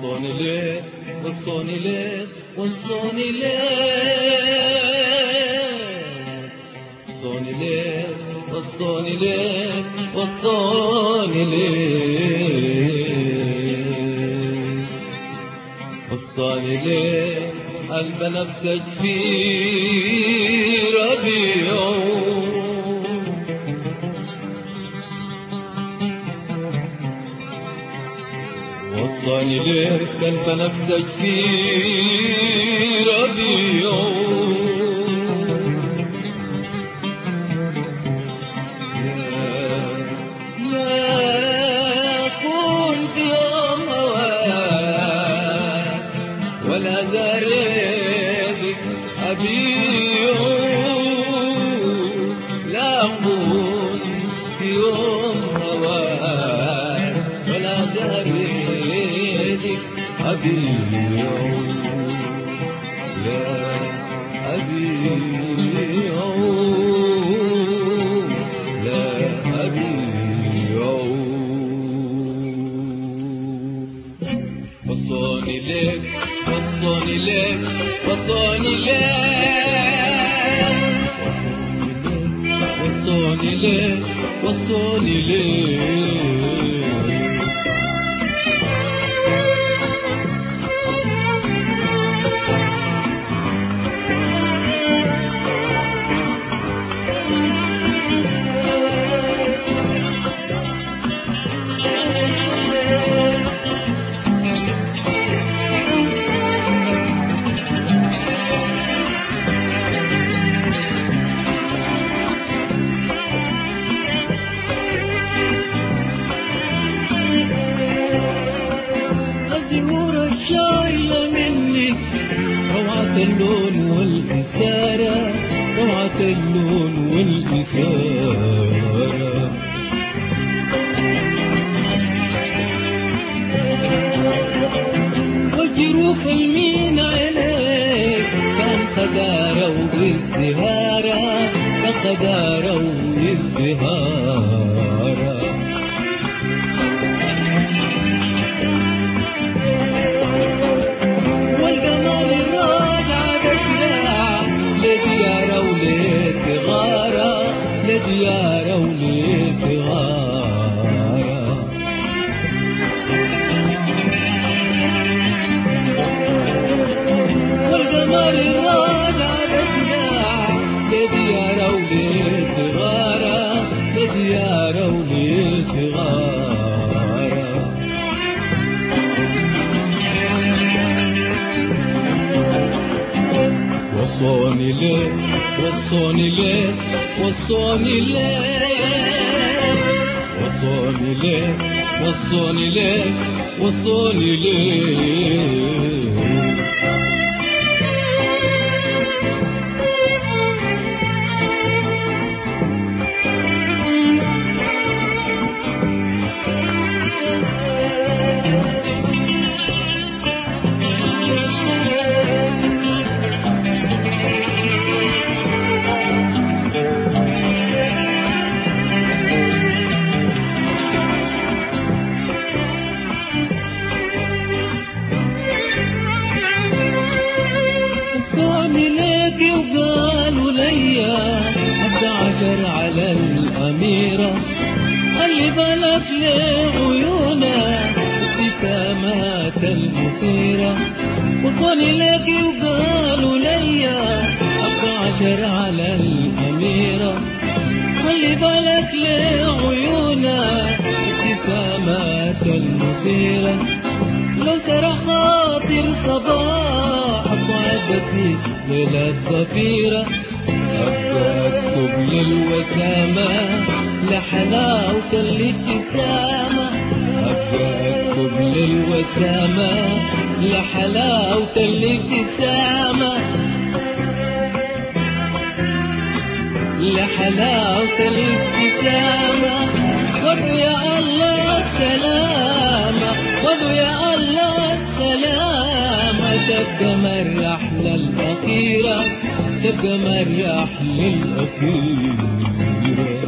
وصوني ليه وصوني ليه وصوني ليه وصوني ليه وصوني ليه وصوني ليه قلب نفسك في ربيعه وصاني ليه كنت نفسك في ربيعه لا كنت يوم هواك ولا زريدك أبيعه لا كنت يوم هواك ولا زريدك أبيعه لا أبيعه لا أبيعه وصوني لك وصوني لك وصوني لك وصوني لك وصوني لك شايلة مني روعة اللون والإثارة روعة اللون والإثارة وجروف المين عليك كان خدارة وازدهارة كان خدارة وازدهارة لديارة ولصغارة والجمال الراجع بشجاع لديارة ولصغارة لديارة ولصغارة وصوني ليه وصوني ليه وصوني ليه وصوني ليه وصوني ليه وصوني ليه وصوني لك وقالوا ليا 11 على الأميرة خلي بالك لعيونها ابتسامات المثيرة وصوني لك وقالوا ليا 11 على الأميرة خلي بالك لعيونها ابتسامات المثيرة لو سرى خاطر صباح في ليلة ظفيرة أبدأ أكتب للوسامة لحلاوة الابتسامة أبدأ أكتب للوسامة لحلاوة الابتسامة لحلاوة الابتسامة وادعو يا الله السلامة وادعو يا الله السلامة تبقى الرحلة الأخيرة تبقى الرحلة الأخيرة